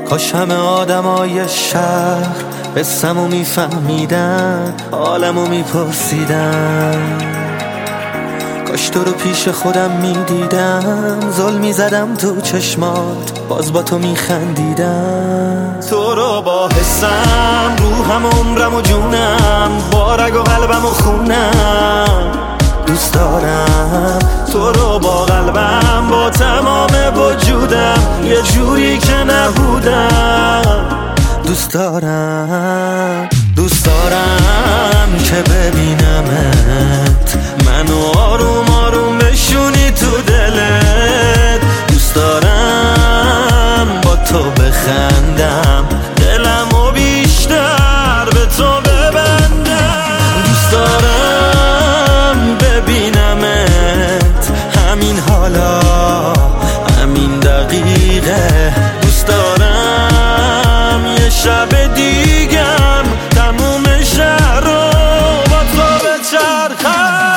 کاش همه آدمای شهر قصه‌مو میفهمیدن، حالمو میپرسیدن. کاش تو رو پیش خودم میدیدم، زل میزدم تو چشمات، باز با تو میخندیدم. تو رو با حسم، روحم، عمرم و جونم، با رگ و قلبم و خونم دوست دارم. تو رو با قلبم، با تمام وجودم، یه جوری که نبودم دوست دارم. دوست دارم که ببینمت، منو آروم آروم بشونی تو دلت. دوست دارم با تو بخندم، دلمو بیشتر به تو ببندم. دوست دارم ببینمت همین حالا، همین دقیقه. دوست دارم یه شب دیگم تموم شهر رو با تو بچرخم.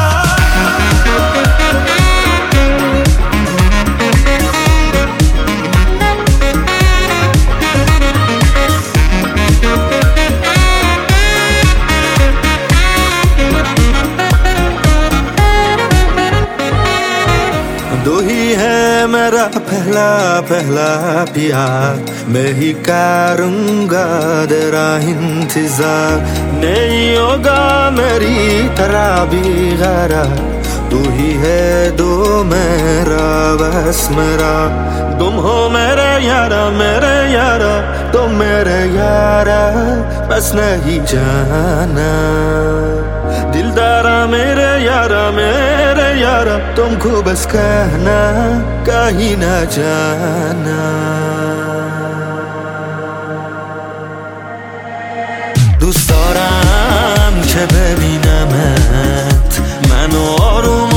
दो ही है मेरा पहला पहला प्यार, मैं ही करूँगा तेरा इंतजार। नहीं होगा मेरी तरह भी गैरार, तू ही है दो मेरा बस मेरा। तुम हो मेरे यारा मेरे यारा, तुम मेरे यारा बस नहीं जाना। दिलदारा मेरे यारा तुमको बस कहना, कहीं ना जाना। دوست دارم که ببینمت، منو آروم